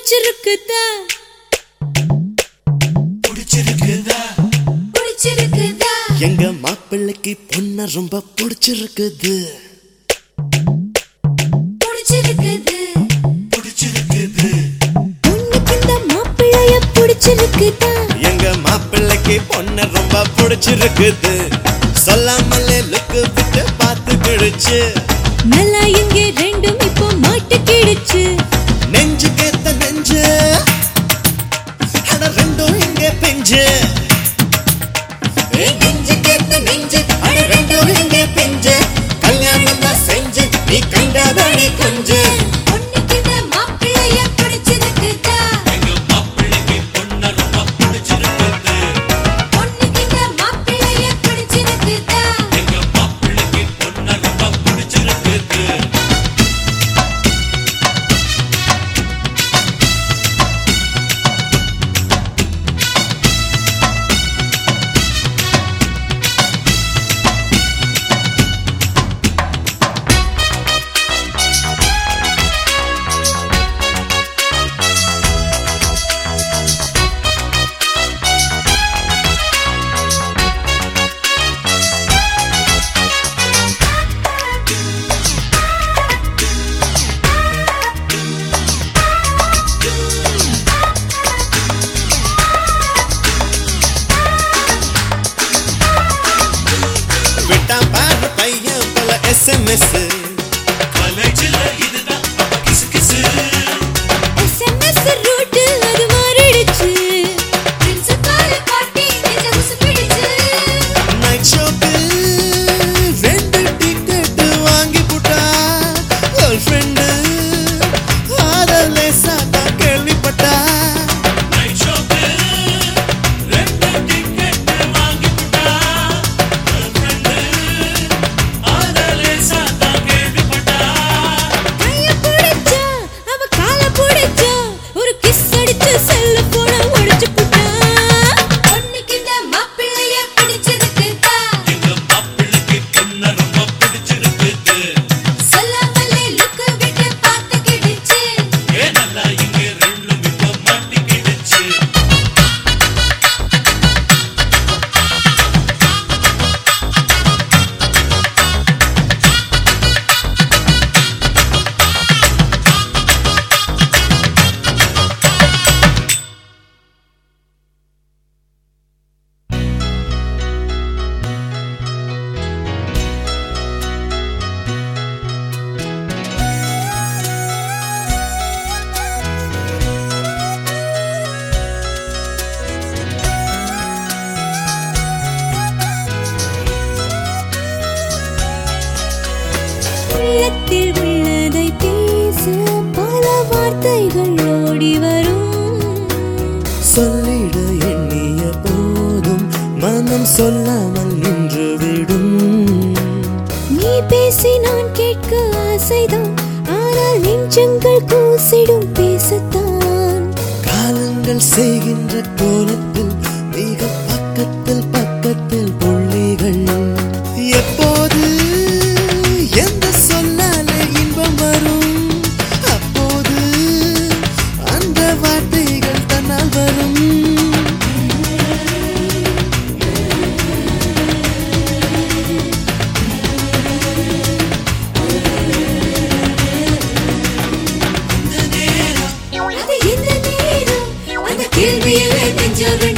புடிச்சிருக்குதா புடிச்சிருக்குதா புடிச்சிருக்குதா எங்க மாப்பிள்ளைக்கு பொண்ண ரொம்ப புடிச்சிருக்குது புடிச்சிருக்குது புடிச்சிருக்குது உனக்கு இந்த மாப்பிள்ளைய புடிச்சிருக்குதா எங்க மாப்பிள்ளைக்கு பொண்ண ரொம்ப புடிச்சிருக்குது சொல்லாமலே லுக்கு விட்டு பார்த்து கிடுச்சு நல்லா இங்கே ரெண்டும் இப்போ மாட்டிக்கிடுச்சு நெஞ்சு கேத்த நெஞ்சு அட ரெண்டும் இங்கே பெஞ்சு நெஞ்சு கேத்த நெஞ்சு அட ரெண்டும் இங்கே பெஞ்சு கல்யாணம் தான் செஞ்சு நீ கண்டபடி கொஞ்சு உனக்கு இந்த மாப்பிள்ளைய புடிச்சிருக்குதா எங்க மாப்பிள்ளைக்கு பொண்ண ரொம்ப புடிச்சிருக்குது உனக்கு இந்த மாப்பிள்ளைய புடிச்சிருக்குதா எங்க மாப்பிள்ளைக்கு பொண்ண ரொம்ப புடிச்சிருக்குது விட்டான் பாரு பையன் பல SMS காலேஜில் இதுதான் கிசு கிசு SMS ரூட் அது மாறிடுச்சு பிரின்சிபால் பார்ட்டி நெஞ்ச உசுப்பிடுச்சு நைட் ஷோப்பில் 2 டிக்கெட் வாங்கி போட்டா கேர்ள் ஃப்ரெண்டு ஆதலேசா தான் கேள்விப்பட்டா நைட் ஷோப்பில் 2 டிக்கெட் வாங்கி போட்டா கேர்ள் ஃப்ரெண்டு ஆதலேசா தான் கேள்விப்பட்டா கைய புடிச்சா அவ கால புடிச்சா ஒரு கிஸ் அடிச்சு செல்ல போன உடைச்சு புட்டா உனக்கு இந்த மாப்பிள்ளைய பிடிச்சிருக்குதா எங்க மாப்பிள்ளைக்கு பொண்ண ரொம்ப பிடிச்சிருக்குது சொல்லாமலே லுக்கு விட்டு பார்த்துக்கிடுச்சு ஏ நல்லா இங்க ரெண்டும் இப்ப மாட்டிக்கிடுச்சு உள்ளத்தில் உள்ளதை பேச பல வார்த்தைகள் ஓடி வரும் சொல்லிட எண்ணிய போதும் மனம் சொல்லாமல் நின்று விடும் நீ பேசி நான் கேட்க ஆசைதான் ஆனால் நெஞ்சங்கள் கூசிடும் பேசத்தான் காலங்கள் செய்கின்ற கோலத்தில் மிக பக்கத்தில் பக்கத்தில் புள்ளிகள் எப்போது எந்த சொன்னாலே இன்பம் வரும் அப்போது அந்த வார்த்தைகள் தன்னால் வரும் அது எந்த நேரம் அந்த கேள்வியிலே நெஞ்சோடு